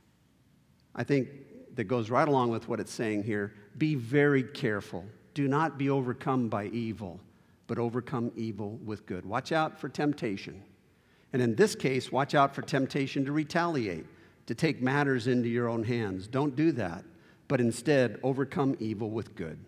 I think, that goes right along with what it's saying here. Be very careful. Do not be overcome by evil, but overcome evil with good. Watch out for temptation. And in this case, watch out for temptation to retaliate, to take matters into your own hands. Don't do that, but instead overcome evil with good.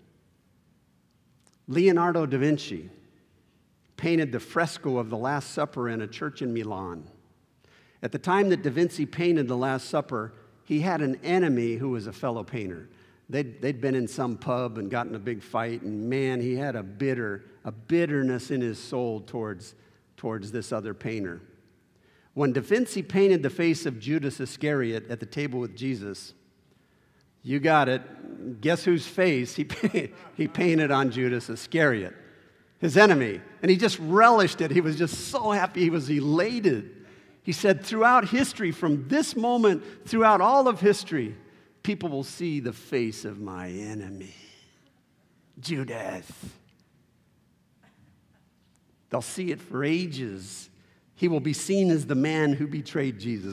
Leonardo da Vinci painted the fresco of the Last Supper in a church in Milan. At the time that da Vinci painted the Last Supper, he had an enemy who was a fellow painter. They'd, they'd been in some pub and gotten a big fight, and man, he had a bitter, a bitterness in his soul towards, towards this other painter. When da Vinci painted the face of Judas Iscariot at the table with Jesus, you got it, guess whose face he, he painted on Judas Iscariot? His enemy. And he just relished it. He was just so happy. He was elated. He said, throughout history, from this moment, throughout all of history, people will see the face of my enemy, Judas. They'll see it for ages. He will be seen as the man who betrayed Jesus.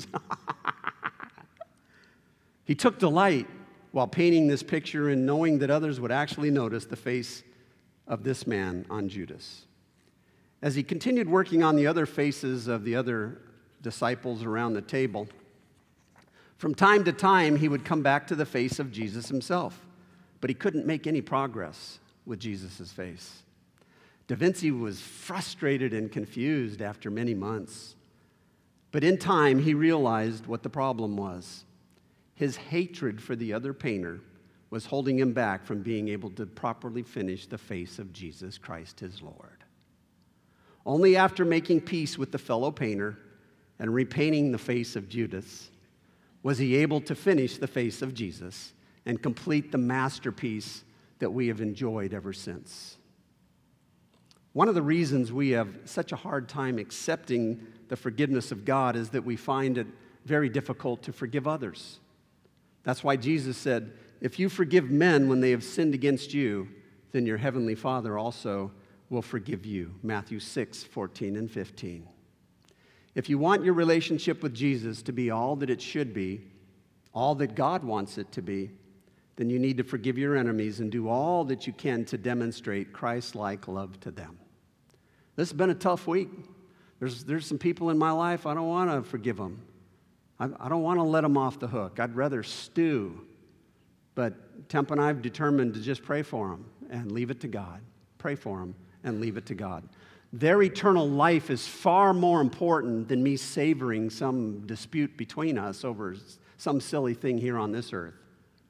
He took delight while painting this picture and knowing that others would actually notice the face of this man on Judas. As he continued working on the other faces of the other disciples around the table, from time to time, he would come back to the face of Jesus himself, but he couldn't make any progress with Jesus' face. Da Vinci was frustrated and confused after many months, but in time, he realized what the problem was. His hatred for the other painter was holding him back from being able to properly finish the face of Jesus Christ, his Lord. Only after making peace with the fellow painter and repainting the face of Judas, was he able to finish the face of Jesus and complete the masterpiece that we have enjoyed ever since. One of the reasons we have such a hard time accepting the forgiveness of God is that we find it very difficult to forgive others. That's why Jesus said, if you forgive men when they have sinned against you, then your heavenly Father also will forgive you. Matthew six, fourteen and fifteen. If you want your relationship with Jesus to be all that it should be, all that God wants it to be, then you need to forgive your enemies and do all that you can to demonstrate Christ-like love to them. This has been a tough week. There's, there's some people in my life, I don't want to forgive them. I, I don't want to let them off the hook. I'd rather stew. But Temp and I have determined to just pray for them and leave it to God. Pray for them and leave it to God. Their eternal life is far more important than me savoring some dispute between us over some silly thing here on this earth.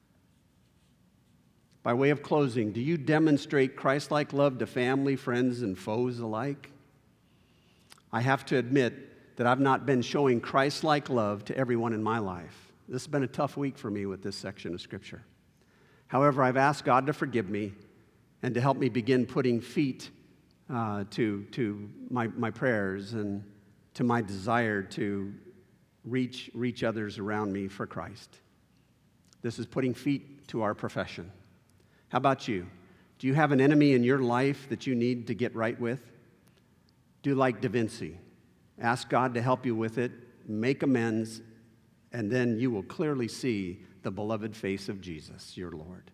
By way of closing, do you demonstrate Christ-like love to family, friends, and foes alike? I have to admit that I've not been showing Christ-like love to everyone in my life. This has been a tough week for me with this section of Scripture. However, I've asked God to forgive me and to help me begin putting feet uh, to, to my, my prayers and to my desire to reach, reach others around me for Christ. This is putting feet to our profession. How about you? Do you have an enemy in your life that you need to get right with? Do like Da Vinci. Ask God to help you with it, make amends, and then you will clearly see the beloved face of Jesus, your Lord.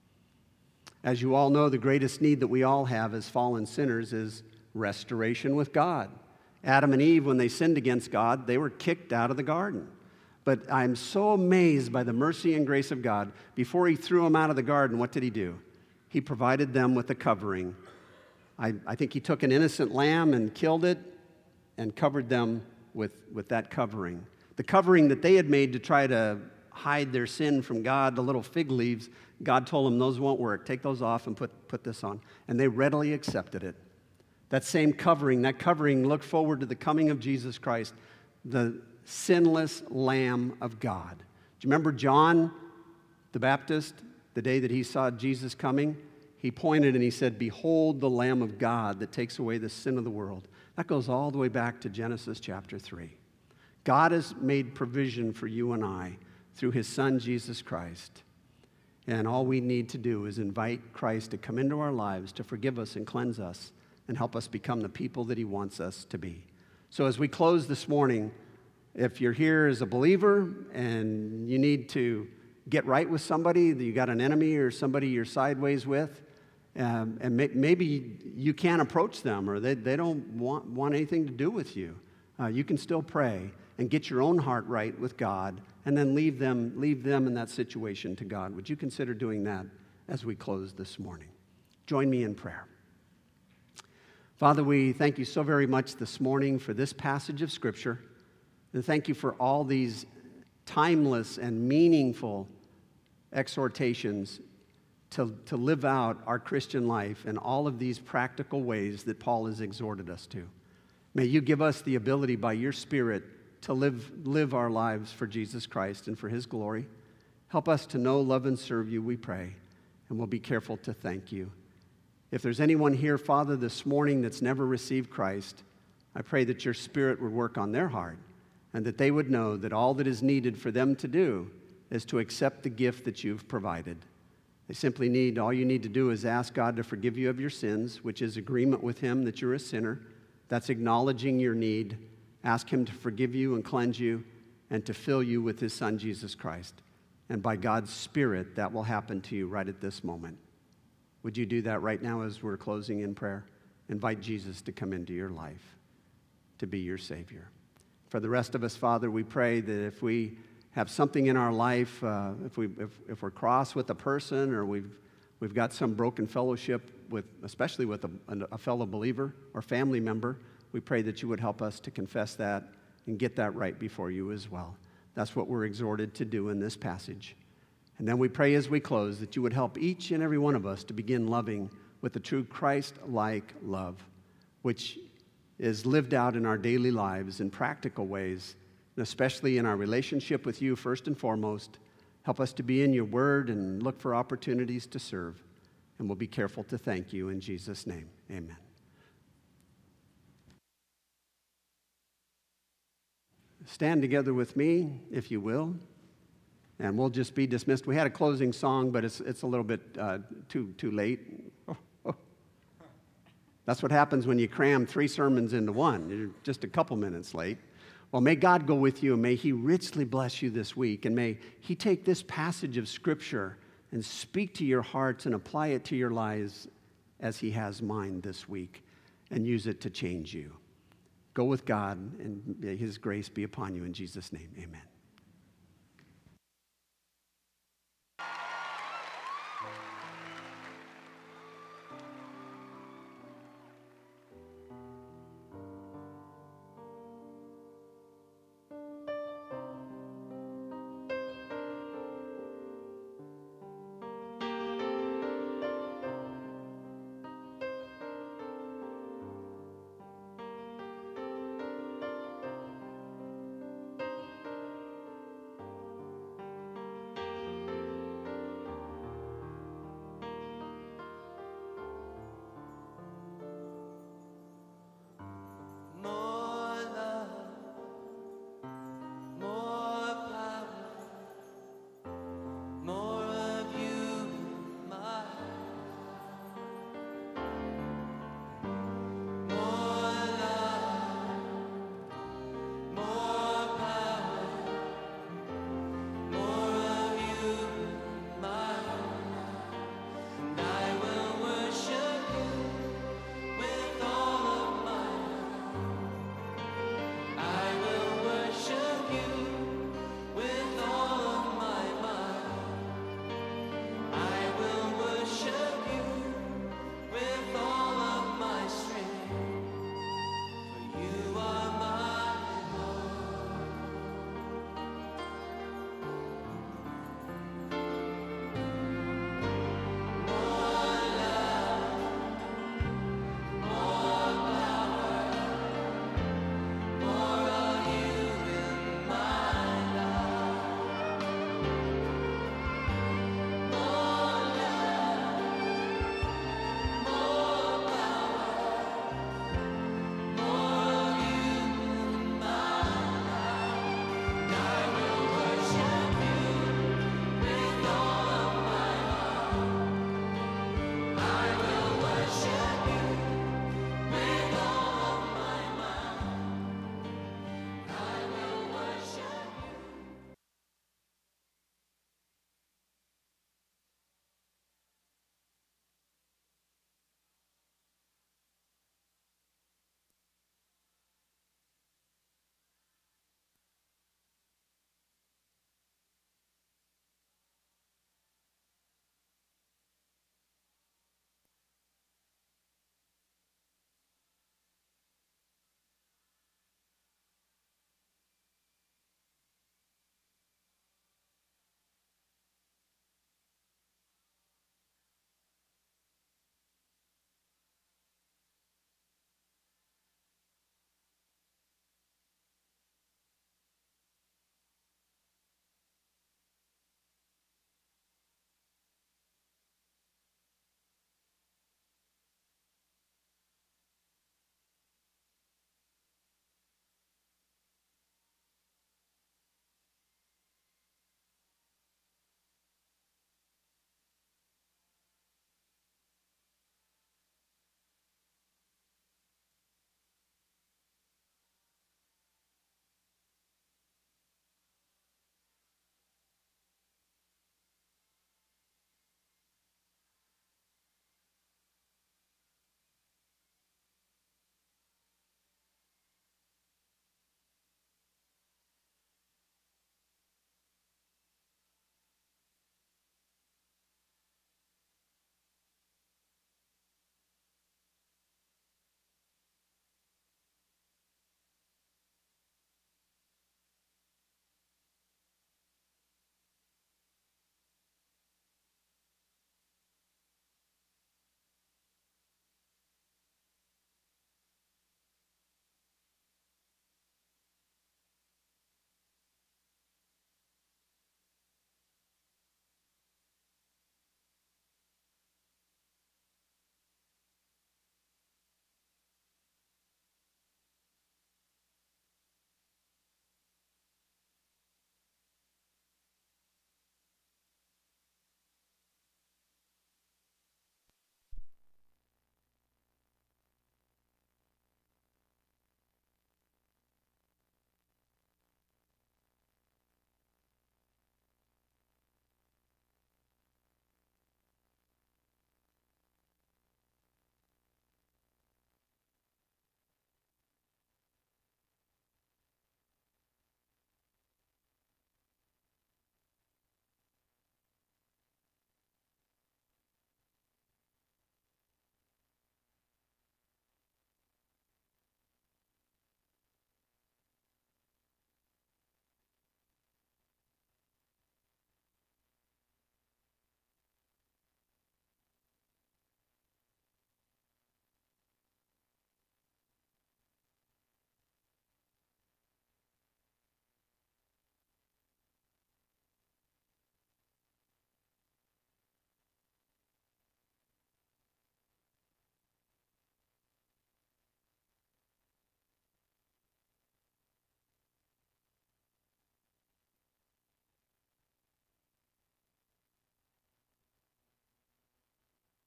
As you all know, the greatest need that we all have as fallen sinners is restoration with God. Adam and Eve, when they sinned against God, they were kicked out of the garden. But I'm so amazed by the mercy and grace of God. Before he threw them out of the garden, what did he do? He provided them with a covering. I, I think he took an innocent lamb and killed it and covered them with, with that covering. The covering that they had made to try to hide their sin from God, the little fig leaves, God told them those won't work. Take those off and put, put this on. And they readily accepted it. That same covering, that covering looked forward to the coming of Jesus Christ, the sinless Lamb of God. Do you remember John the Baptist, the day that he saw Jesus coming? He pointed and he said, "Behold the Lamb of God that takes away the sin of the world." That goes all the way back to Genesis chapter three. God has made provision for you and I through his Son, Jesus Christ. And all we need to do is invite Christ to come into our lives, to forgive us and cleanse us, and help us become the people that he wants us to be. So as we close this morning, if you're here as a believer and you need to get right with somebody, that you got an enemy or somebody you're sideways with, um, and may, maybe you can't approach them or they, they don't want, want anything to do with you, uh, you can still pray and get your own heart right with God, and then leave them, leave them in that situation to God. Would you consider doing that as we close this morning? Join me in prayer. Father, we thank you so very much this morning for this passage of Scripture, and thank you for all these timeless and meaningful exhortations to, to live out our Christian life in all of these practical ways that Paul has exhorted us to. May you give us the ability by your Spirit to live, live our lives for Jesus Christ and for his glory. Help us to know, love, and serve you, we pray, and we'll be careful to thank you. If there's anyone here, Father, this morning that's never received Christ, I pray that your Spirit would work on their heart and that they would know that all that is needed for them to do is to accept the gift that you've provided. They simply need, all you need to do is ask God to forgive you of your sins, which is agreement with him that you're a sinner. That's acknowledging your need. Ask him to forgive you and cleanse you and to fill you with his Son, Jesus Christ. And by God's Spirit, that will happen to you right at this moment. Would you do that right now as we're closing in prayer? Invite Jesus to come into your life, to be your Savior. For the rest of us, Father, we pray that if we have something in our life, uh, if, we, if, if we're cross with a person or we've, we've got some broken fellowship, with, especially with a, a fellow believer or family member, we pray that you would help us to confess that and get that right before you as well. That's what we're exhorted to do in this passage. And then we pray as we close that you would help each and every one of us to begin loving with the true Christ-like love, which is lived out in our daily lives in practical ways, and especially in our relationship with you first and foremost. Help us to be in your word and look for opportunities to serve. And we'll be careful to thank you in Jesus' name. Amen. Stand together with me, if you will, and we'll just be dismissed. We had a closing song, but it's it's a little bit uh, too too late. Oh, oh. That's what happens when you cram three sermons into one. You're just a couple minutes late. Well, may God go with you, and may he richly bless you this week, and may he take this passage of Scripture and speak to your hearts and apply it to your lives as he has mine this week, and use it to change you. Go with God, and may his grace be upon you in Jesus' name. Amen.